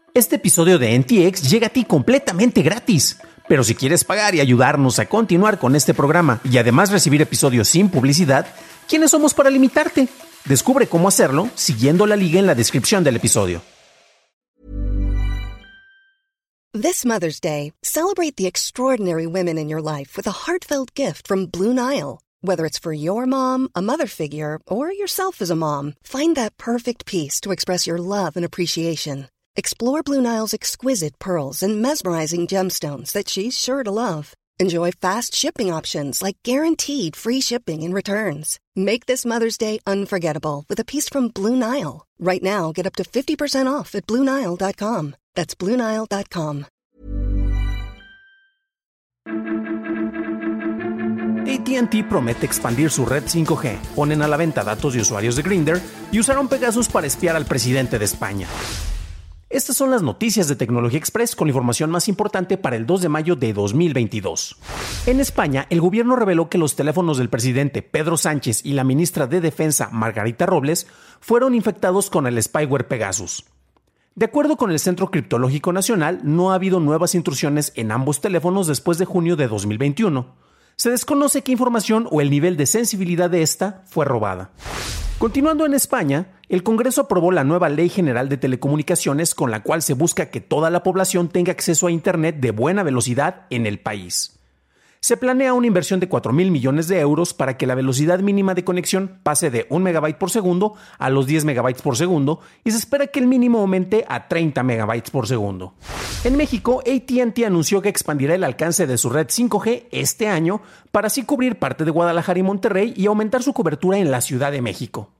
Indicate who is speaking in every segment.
Speaker 1: Este episodio de NTX llega a ti completamente gratis. Pero si quieres pagar y ayudarnos a continuar con este programa y además recibir episodios sin publicidad, ¿quiénes somos para limitarte? Descubre cómo hacerlo siguiendo la liga en la descripción del episodio.
Speaker 2: This Mother's Day, celebrate the extraordinary women in your life with a heartfelt gift from Blue Nile. Whether it's for your mom, a mother figure, or yourself as a mom, find that perfect piece to express your love and appreciation. Explore Blue Nile's exquisite pearls and mesmerizing gemstones that she's sure to love. Enjoy fast shipping options like guaranteed free shipping and returns. Make this Mother's Day unforgettable with a piece from Blue Nile. Right now, get up to 50% off at BlueNile.com. That's BlueNile.com.
Speaker 1: AT&T promete expandir su red 5G, ponen a la venta datos de usuarios de Grindr y usaron Pegasus para espiar al presidente de España. Estas son las noticias de Tecnología Express con la información más importante para el 2 de mayo de 2022. En España, el gobierno reveló que los teléfonos del presidente Pedro Sánchez y la ministra de Defensa Margarita Robles fueron infectados con el spyware Pegasus. De acuerdo con el Centro Criptológico Nacional, no ha habido nuevas intrusiones en ambos teléfonos después de junio de 2021. Se desconoce qué información o el nivel de sensibilidad de esta fue robada. Continuando en España, el Congreso aprobó la nueva Ley General de Telecomunicaciones con la cual se busca que toda la población tenga acceso a Internet de buena velocidad en el país. Se planea una inversión de 4,000 millones de euros para que la velocidad mínima de conexión pase de 1 megabyte por segundo a los 10 megabytes por segundo y se espera que el mínimo aumente a 30 megabytes por segundo. En México, AT&T anunció que expandirá el alcance de su red 5G este año para así cubrir parte de Guadalajara y Monterrey y aumentar su cobertura en la Ciudad de México.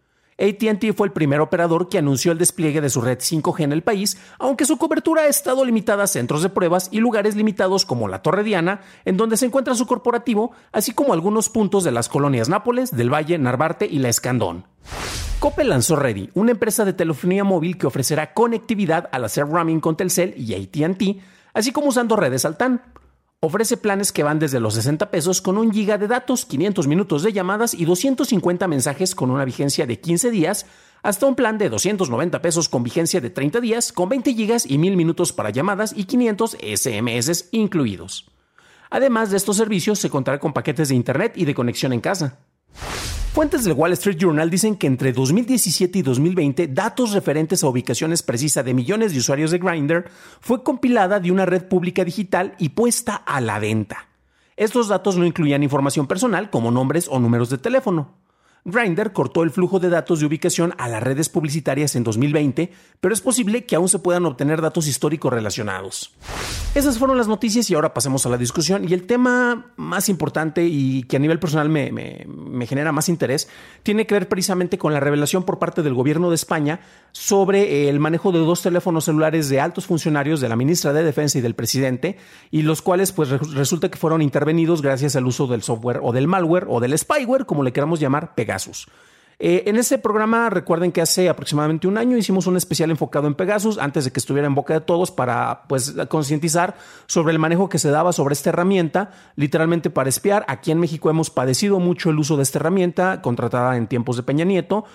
Speaker 1: AT&T fue el primer operador que anunció el despliegue de su red 5G en el país, aunque su cobertura ha estado limitada a centros de pruebas y lugares limitados como la Torre Diana, en donde se encuentra su corporativo, así como algunos puntos de las colonias Nápoles, del Valle, Narvarte y La Escandón. Coppel lanzó Ready, una empresa de telefonía móvil que ofrecerá conectividad al hacer roaming con Telcel y AT&T, así como usando redes Altán. Ofrece planes que van desde los 60 pesos con 1 giga de datos, 500 minutos de llamadas y 250 mensajes con una vigencia de 15 días, hasta un plan de 290 pesos con vigencia de 30 días, con 20 gigas y 1000 minutos para llamadas y 500 SMS incluidos. Además de estos servicios, se contará con paquetes de internet y de conexión en casa. Fuentes del Wall Street Journal dicen que entre 2017 y 2020, datos referentes a ubicaciones precisas de millones de usuarios de Grindr fue compilada de una red pública digital y puesta a la venta. Estos datos no incluían información personal como nombres o números de teléfono. Grindr cortó el flujo de datos de ubicación a las redes publicitarias en 2020, pero es posible que aún se puedan obtener datos históricos relacionados. Esas fueron las noticias y ahora pasemos a la discusión. Y el tema más importante y que a nivel personal me genera más interés tiene que ver precisamente con la revelación por parte del gobierno de España sobre el manejo de 2 teléfonos celulares de altos funcionarios de la ministra de Defensa y del presidente, y los cuales pues resulta que fueron intervenidos gracias al uso del software o del malware o del spyware, como le queramos llamar, Pegasus. En ese programa, recuerden que hace aproximadamente un año hicimos un especial enfocado en Pegasus antes de que estuviera en boca de todos para pues concientizar sobre el manejo que se daba sobre esta herramienta, literalmente para espiar. Aquí en México hemos padecido mucho el uso de esta herramienta, contratada en tiempos de Peña Nieto,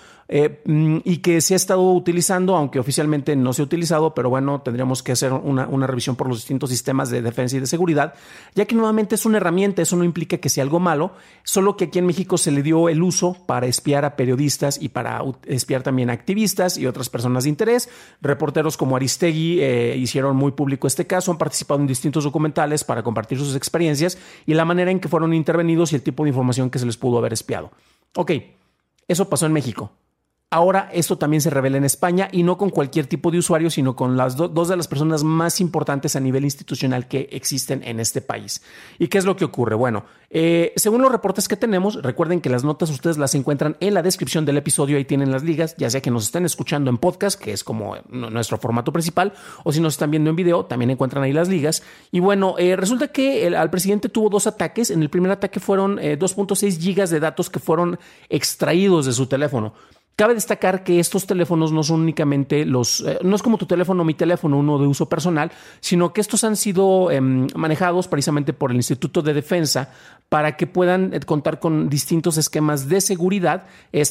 Speaker 1: y que se ha estado utilizando, aunque oficialmente no se ha utilizado, pero bueno, tendríamos que hacer una revisión por los distintos sistemas de defensa y de seguridad, ya que nuevamente es una herramienta. Eso no implica que sea algo malo, solo que aquí en México se le dio el uso para espiar a periodistas y para espiar también a activistas y otras personas de interés. Reporteros como Aristegui hicieron muy público este caso, han participado en distintos documentales para compartir sus experiencias y la manera en que fueron intervenidos y el tipo de información que se les pudo haber espiado. Ok, eso pasó en México. Ahora esto también se revela en España, y no con cualquier tipo de usuario, sino con las dos de las personas más importantes a nivel institucional que existen en este país. ¿Y qué es lo que ocurre? Bueno, según los reportes que tenemos, recuerden que las notas ustedes las encuentran en la descripción del episodio, ahí tienen las ligas, ya sea que nos estén escuchando en podcast, que es como nuestro formato principal, o si nos están viendo en video, también encuentran ahí las ligas. Y bueno, resulta que al presidente tuvo 2 ataques. En el primer ataque fueron 2.6 gigas de datos que fueron extraídos de su teléfono. Cabe destacar que estos teléfonos no son únicamente no es como tu teléfono o mi teléfono, uno de uso personal, sino que estos han sido manejados precisamente por el Instituto de Defensa para que puedan contar con distintos esquemas de seguridad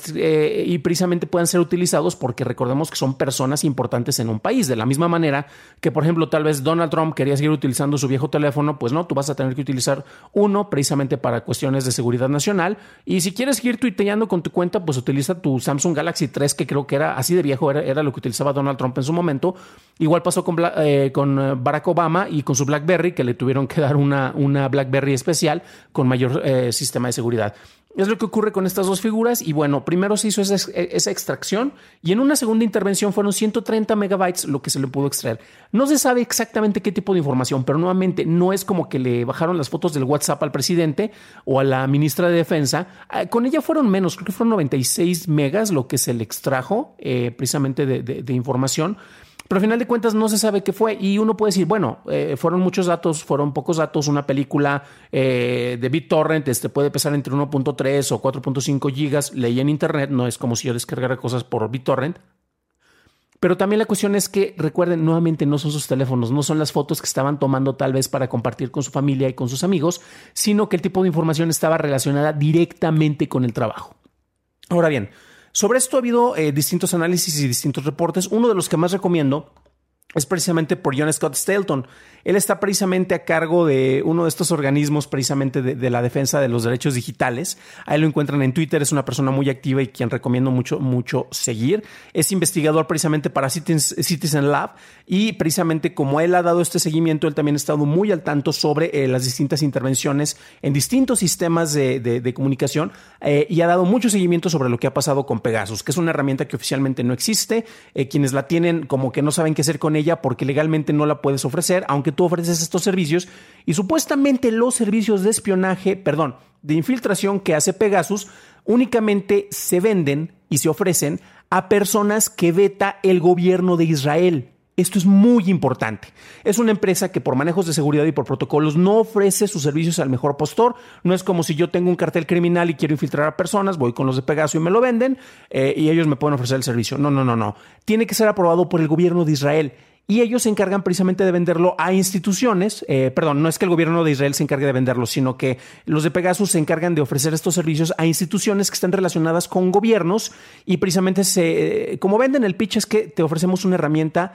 Speaker 1: y precisamente puedan ser utilizados porque recordemos que son personas importantes en un país. De la misma manera que, por ejemplo, tal vez Donald Trump quería seguir utilizando su viejo teléfono, pues no, tú vas a tener que utilizar uno precisamente para cuestiones de seguridad nacional. Y si quieres seguir tuiteando con tu cuenta, pues utiliza tu Samsung Galaxy 3, que creo que era así de viejo, era lo que utilizaba Donald Trump en su momento. Igual pasó con Barack Obama y con su BlackBerry, que le tuvieron que dar una BlackBerry especial con mayor sistema de seguridad. Es lo que ocurre con estas dos figuras y bueno, primero se hizo esa extracción y en una segunda intervención fueron 130 megabytes lo que se le pudo extraer. No se sabe exactamente qué tipo de información, pero nuevamente no es como que le bajaron las fotos del WhatsApp al presidente o a la ministra de Defensa. Con ella fueron menos, creo que fueron 96 megas lo que se le extrajo precisamente de información. Pero al final de cuentas no se sabe qué fue y uno puede decir, bueno, fueron muchos datos, fueron pocos datos. Una película de BitTorrent puede pesar entre 1.3 o 4.5 gigas. Leí en internet, no es como si yo descargara cosas por BitTorrent. Pero también la cuestión es que, recuerden, nuevamente no son sus teléfonos, no son las fotos que estaban tomando tal vez para compartir con su familia y con sus amigos, sino que el tipo de información estaba relacionada directamente con el trabajo. Ahora bien, sobre esto ha habido distintos análisis y distintos reportes. Uno de los que más recomiendo es precisamente por John Scott Stapleton. Él está precisamente a cargo de uno de estos organismos precisamente de la defensa de los derechos digitales. Ahí lo encuentran en Twitter, es una persona muy activa y quien recomiendo mucho seguir. Es investigador precisamente para Citizen Lab y precisamente como él ha dado este seguimiento, él también ha estado muy al tanto sobre las distintas intervenciones en distintos sistemas de comunicación y ha dado mucho seguimiento sobre lo que ha pasado con Pegasus, que es una herramienta que oficialmente no existe. Quienes la tienen como que no saben qué hacer con ella porque legalmente no la puedes ofrecer, aunque tú ofreces estos servicios y supuestamente los servicios de espionaje, de infiltración que hace Pegasus únicamente se venden y se ofrecen a personas que veta el gobierno de Israel. Esto es muy importante. Es una empresa que por manejos de seguridad y por protocolos no ofrece sus servicios al mejor postor. No es como si yo tengo un cartel criminal y quiero infiltrar a personas, voy con los de Pegasus y me lo venden y ellos me pueden ofrecer el servicio. No. Tiene que ser aprobado por el gobierno de Israel. Y ellos se encargan precisamente de venderlo a instituciones. No es que el gobierno de Israel se encargue de venderlo, sino que los de Pegasus se encargan de ofrecer estos servicios a instituciones que están relacionadas con gobiernos y precisamente como venden el pitch es que te ofrecemos una herramienta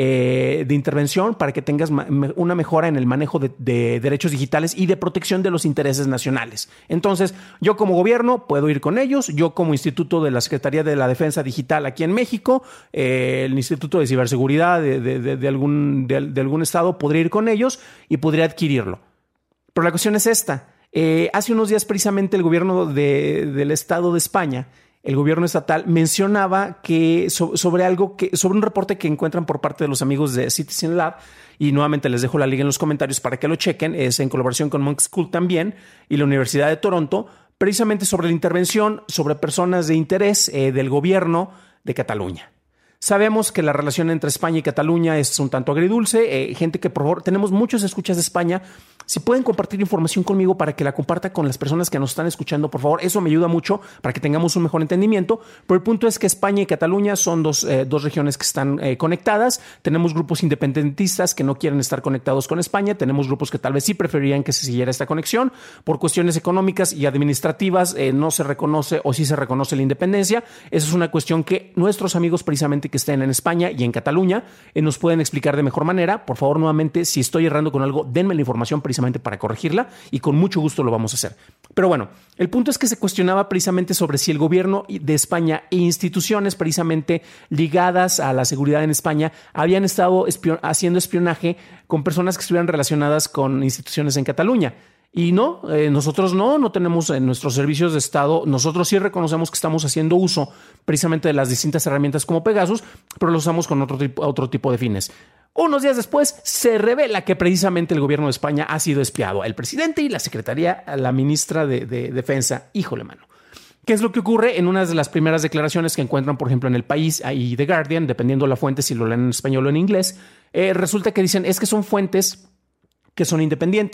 Speaker 1: de intervención para que tengas una mejora en el manejo de derechos digitales y de protección de los intereses nacionales. Entonces, yo como gobierno puedo ir con ellos, yo como instituto de la Secretaría de la Defensa Digital aquí en México, el Instituto de Ciberseguridad de algún estado, podría ir con ellos y podría adquirirlo. Pero la cuestión es esta. Hace unos días precisamente el gobierno del estado de España, el gobierno estatal, mencionaba que sobre un reporte que encuentran por parte de los amigos de Citizen Lab, y nuevamente les dejo la liga en los comentarios para que lo chequen, es en colaboración con Monk School también y la Universidad de Toronto, precisamente sobre la intervención sobre personas de interés del gobierno de Cataluña. Sabemos que la relación entre España y Cataluña es un tanto agridulce. Gente que, por favor, tenemos muchos escuchas de España. Si pueden compartir información conmigo para que la comparta con las personas que nos están escuchando, por favor, eso me ayuda mucho para que tengamos un mejor entendimiento. Pero el punto es que España y Cataluña son dos regiones que están conectadas. Tenemos grupos independentistas que no quieren estar conectados con España. Tenemos grupos que tal vez sí preferirían que se siguiera esta conexión. Por cuestiones económicas y administrativas no se reconoce o sí se reconoce la independencia. Esa es una cuestión que nuestros amigos precisamente que estén en España y en Cataluña nos pueden explicar de mejor manera. Por favor, nuevamente, si estoy errando con algo, denme la información precisamente para corregirla y con mucho gusto lo vamos a hacer. Pero bueno, el punto es que se cuestionaba precisamente sobre si el gobierno de España e instituciones precisamente ligadas a la seguridad en España habían estado haciendo espionaje con personas que estuvieran relacionadas con instituciones en Cataluña. Y no, nosotros no tenemos en nuestros servicios de Estado, nosotros sí reconocemos que estamos haciendo uso precisamente de las distintas herramientas como Pegasus, pero lo usamos con otro tipo de fines. Unos días después se revela que precisamente el gobierno de España ha sido espiado. El presidente y la secretaría, la ministra de Defensa, híjole mano. ¿Qué es lo que ocurre? En una de las primeras declaraciones que encuentran, por ejemplo, en El País y The Guardian, dependiendo de la fuente, si lo leen en español o en inglés, resulta que dicen es que son fuentes que son independientes.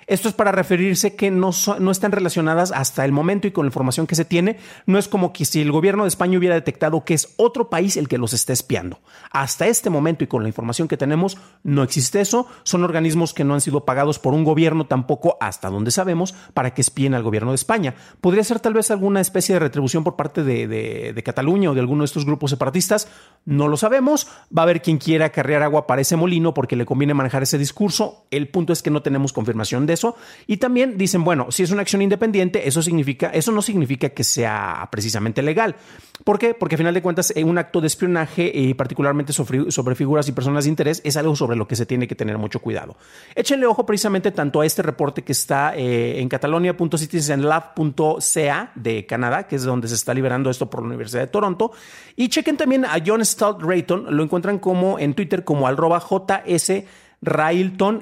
Speaker 1: Esto es para referirse que no están relacionadas hasta el momento y con la información que se tiene. No es como que si el gobierno de España hubiera detectado que es otro país el que los está espiando. Hasta este momento y con la información que tenemos, no existe eso. Son organismos que no han sido pagados por un gobierno tampoco, hasta donde sabemos, para que espíen al gobierno de España. Podría ser tal vez alguna especie de retribución por parte de Cataluña o de alguno de estos grupos separatistas. No lo sabemos. Va a haber quien quiera acarrear agua para ese molino porque le conviene manejar ese discurso. El punto es que no tenemos confirmación de eso. Y también dicen, bueno, si es una acción independiente, eso no significa que sea precisamente legal. ¿Por qué? Porque a final de cuentas un acto de espionaje, particularmente sobre figuras y personas de interés, es algo sobre lo que se tiene que tener mucho cuidado. Échenle ojo precisamente tanto a este reporte que está en catalonia.citizenlab.ca de Canadá, que es donde se está liberando esto por la Universidad de Toronto, y chequen también a John Stott Rayton. Lo encuentran como en Twitter como @JS Railton,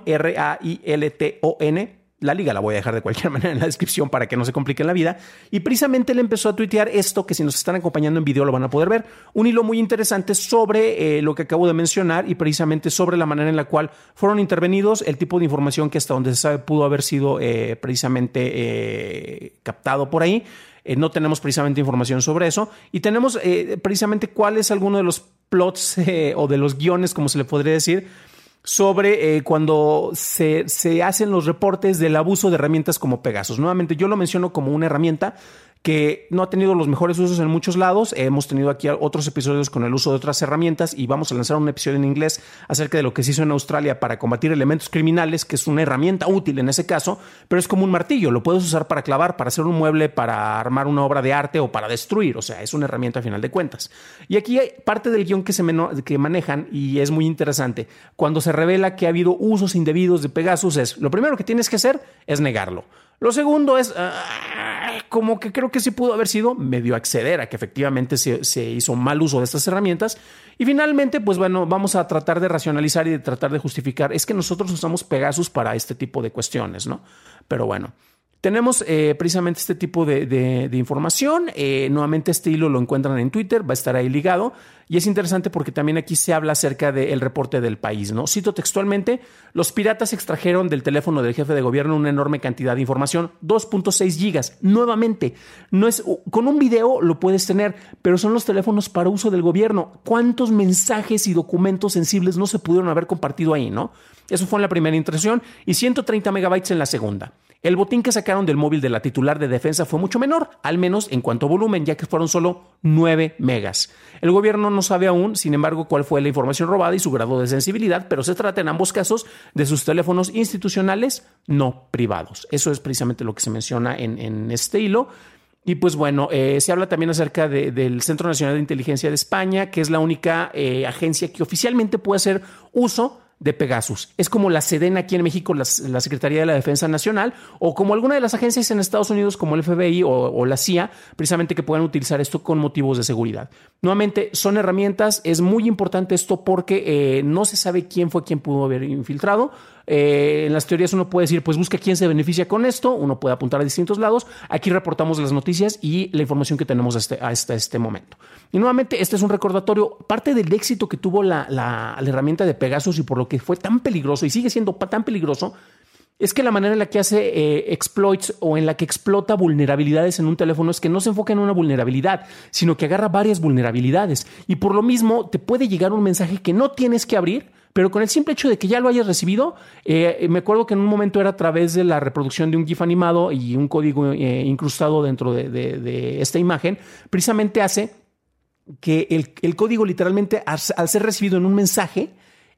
Speaker 1: Railton. La liga la voy a dejar de cualquier manera en la descripción para que no se complique la vida. Y precisamente él empezó a tuitear esto, que si nos están acompañando en video lo van a poder ver. Un hilo muy interesante sobre lo que acabo de mencionar y precisamente sobre la manera en la cual fueron intervenidos, el tipo de información que hasta donde se sabe pudo haber sido precisamente captado por ahí. No tenemos precisamente información sobre eso. Y tenemos precisamente cuál es alguno de los plots o de los guiones, como se le podría decir, sobre cuando se hacen los reportes del abuso de herramientas como Pegasus. Nuevamente, yo lo menciono como una herramienta que no ha tenido los mejores usos en muchos lados. Hemos tenido aquí otros episodios con el uso de otras herramientas y vamos a lanzar un episodio en inglés acerca de lo que se hizo en Australia para combatir elementos criminales, que es una herramienta útil en ese caso, pero es como un martillo. Lo puedes usar para clavar, para hacer un mueble, para armar una obra de arte o para destruir. O sea, es una herramienta a final de cuentas. Y aquí hay parte del guión que manejan y es muy interesante. Cuando se revela que ha habido usos indebidos de Pegasus, lo primero que tienes que hacer es negarlo. Lo segundo es como que creo que sí pudo haber sido medio acceder a que efectivamente se hizo mal uso de estas herramientas. Y finalmente, pues bueno, vamos a tratar de racionalizar y de tratar de justificar. Es que nosotros usamos Pegasus para este tipo de cuestiones, ¿no? Pero bueno, tenemos precisamente este tipo de información. Nuevamente este hilo lo encuentran en Twitter, va a estar ahí ligado. Y es interesante porque también aquí se habla acerca del reporte del país, ¿no? Cito textualmente: los piratas extrajeron del teléfono del jefe de gobierno una enorme cantidad de información, 2.6 gigas. Nuevamente, no es, con un video lo puedes tener, pero son los teléfonos para uso del gobierno. ¿Cuántos mensajes y documentos sensibles no se pudieron haber compartido ahí, no? Eso fue en la primera impresión y 130 megabytes en la segunda. El botín que sacaron del móvil de la titular de defensa fue mucho menor, al menos en cuanto a volumen, ya que fueron solo 9 megas. El gobierno no sabe aún, sin embargo, cuál fue la información robada y su grado de sensibilidad, pero se trata en ambos casos de sus teléfonos institucionales no privados. Eso es precisamente lo que se menciona en este hilo. Y pues bueno, se habla también acerca del Centro Nacional de Inteligencia de España, que es la única agencia que oficialmente puede hacer uso de Pegasus. Es como la Sedena aquí en México, la Secretaría de la Defensa Nacional, o como alguna de las agencias en Estados Unidos como el FBI o la CIA, precisamente que puedan utilizar esto con motivos de seguridad. Nuevamente, son herramientas. Es muy importante esto porque no se sabe quién fue quien pudo haber infiltrado. En las teorías uno puede decir, pues busca quién se beneficia con esto. Uno puede apuntar a distintos lados. Aquí reportamos las noticias y la información que tenemos hasta este momento. Y nuevamente, este es un recordatorio. Parte del éxito que tuvo la herramienta de Pegasus y por lo que fue tan peligroso y sigue siendo tan peligroso es que la manera en la que hace exploits o en la que explota vulnerabilidades en un teléfono es que no se enfoca en una vulnerabilidad, sino que agarra varias vulnerabilidades y por lo mismo te puede llegar un mensaje que no tienes que abrir, pero con el simple hecho de que ya lo hayas recibido. Me acuerdo que en un momento era a través de la reproducción de un GIF animado y un código incrustado dentro de esta imagen, precisamente hace que el código literalmente al ser recibido en un mensaje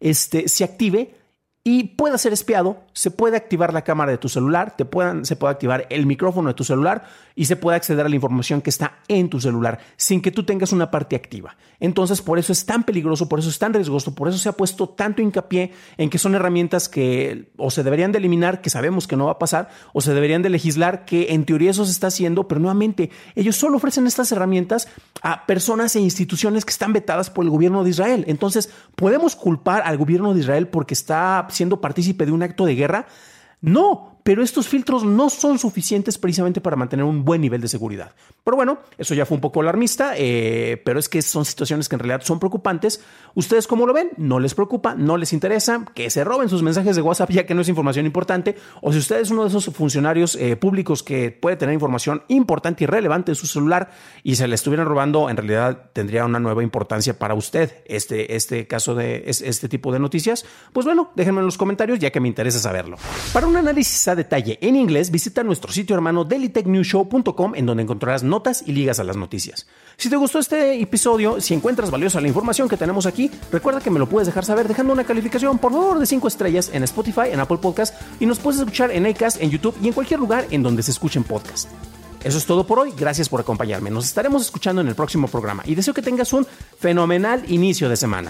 Speaker 1: se active y pueda ser espiado. Se puede activar la cámara de tu celular, se puede activar el micrófono de tu celular y se puede acceder a la información que está en tu celular sin que tú tengas una parte activa. Entonces, por eso es tan peligroso, por eso es tan riesgoso, por eso se ha puesto tanto hincapié en que son herramientas que o se deberían de eliminar, que sabemos que no va a pasar, o se deberían de legislar, que en teoría eso se está haciendo, pero nuevamente ellos solo ofrecen estas herramientas a personas e instituciones que están vetadas por el gobierno de Israel. Entonces, ¿podemos culpar al gobierno de Israel porque está siendo partícipe de un acto de guerra? No, pero estos filtros no son suficientes precisamente para mantener un buen nivel de seguridad. Pero bueno, eso ya fue un poco alarmista, pero es que son situaciones que en realidad son preocupantes. ¿Ustedes cómo lo ven? ¿No les preocupa? ¿No les interesa? Que se roben sus mensajes de WhatsApp ya que no es información importante. O si usted es uno de esos funcionarios públicos que puede tener información importante y relevante en su celular y se le estuvieran robando, en realidad tendría una nueva importancia para usted este caso de este tipo de noticias. Pues bueno, déjenme en los comentarios ya que me interesa saberlo. Para un análisis a detalle en inglés, visita nuestro sitio hermano dailytechnewsshow.com, en donde encontrarás notas y ligas a las noticias. Si te gustó este episodio, si encuentras valiosa la información que tenemos aquí, recuerda que me lo puedes dejar saber dejando una calificación, por favor, de 5 estrellas en Spotify, en Apple Podcast, y nos puedes escuchar en Acast, en YouTube y en cualquier lugar en donde se escuchen podcasts. Eso es todo por hoy. Gracias por acompañarme. Nos estaremos escuchando en el próximo programa y deseo que tengas un fenomenal inicio de semana.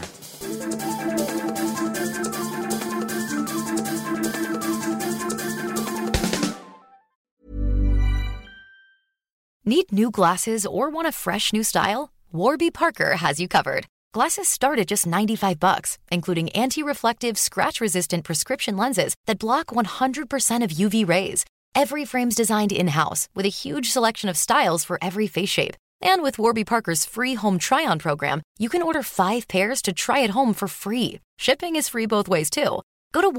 Speaker 3: Need new glasses or want a fresh new style? Warby Parker has you covered. Glasses start at just $95, including anti-reflective, scratch-resistant prescription lenses that block 100% of UV rays. Every frame's designed in-house with a huge selection of styles for every face shape. And with Warby Parker's free home try-on program, you can order 5 pairs to try at home for free. Shipping is free both ways, too. Go to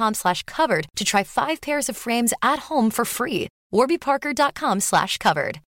Speaker 3: warbyparker.com/covered to try 5 pairs of frames at home for free. warbyparker.com/covered.